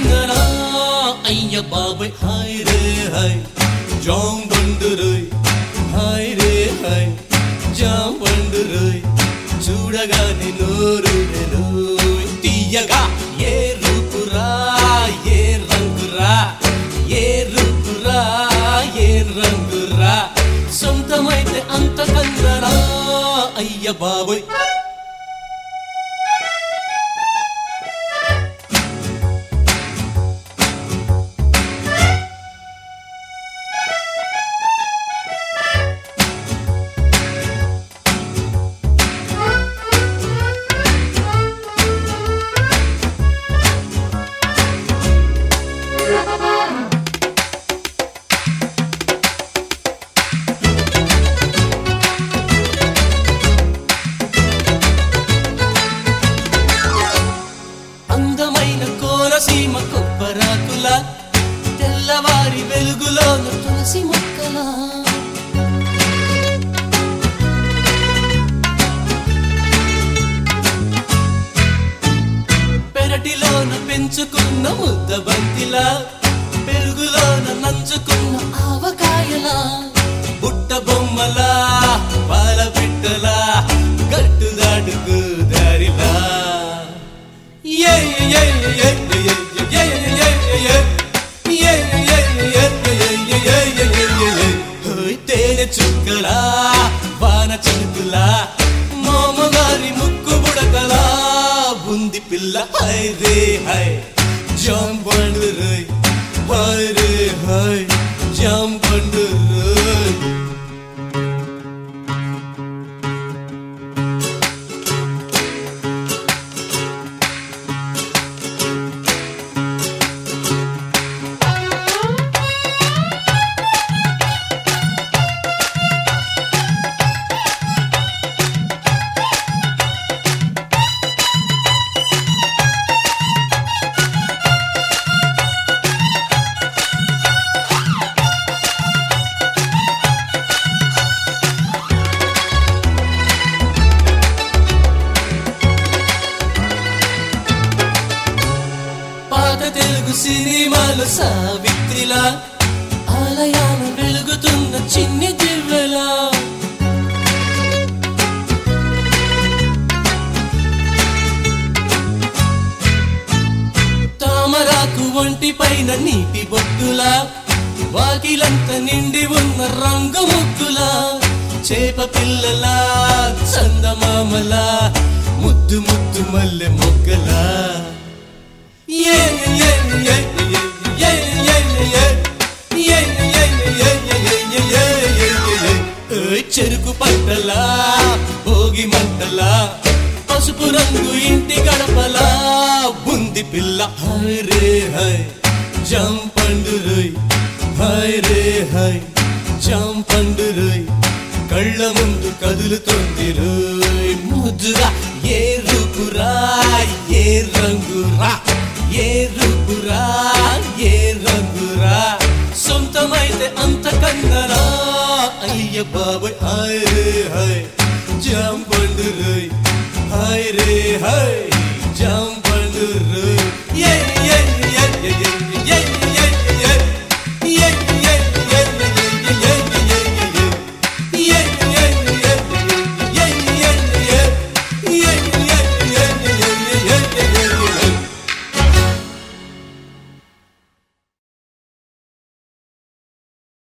కందనా అయ్య బాబాయ్ హాయ్ రే హాయ్ జాంబండు రోయ్ హాయ్ రే హాయ్ జాంబండు రోయ్ చూడగానే నోరు రోయ్ తీయగా ఏ రూపురా ఏ రంగురా ఏ రూపురా ఏ రంగురా సొంతమైతే అంత కందనా అయ్య బాబాయ్ సీమ కొబ్బరాకుల తెల్లవారి వెలుగులోన తులసి మొక్కల పెరటిలోన పెంచుకున్న ముద్ద బంతిల పెరుగులోన నంచుకున్న ఆవకాయల బుట్ట బొమ్మల పాల బిడ్డల గట్టు దాటుకు దారిలా తేనె చుక్కలా వాన చినుకులా మామగారి ముక్కు బుడకలా బుంది పిల్ల హై రే హై జాంబండు రోయ్ హై రే హై జాంబండు రోయ్ తెలుగు సినిమాలు సావిత్రిలా ఆలయాలు వెలుగుతున్న చిన్ని దివ్వెలా తామరాకు ఒంటి పైన నీటి బొట్టులా వాకిలంత నిండి ఉన్న రంగు ముగ్గులా చేప పిల్లలా చందమామలా ముద్దు ముద్దు మల్లె మొగ్గలా చెరుకు పంటలా భోగి మంటలా పసుపు రంగు ఇంటి గడపలా బుంది పిల్ల హై రే హై జాంబండు రోయ్ హై రే హై జాంబండు రోయ్ కళ్ళ ముందు కదులుతోంది రోయ్ ముద్దురా ఏ రూపురా ఏ రంగురా ఏ రూపురా ఏ రంగురా సొంతమైతే అంత కందనా అయ్య బాబాయ్ హై రే హై జాంబండు రోయ్ హై రే హై జాంబండు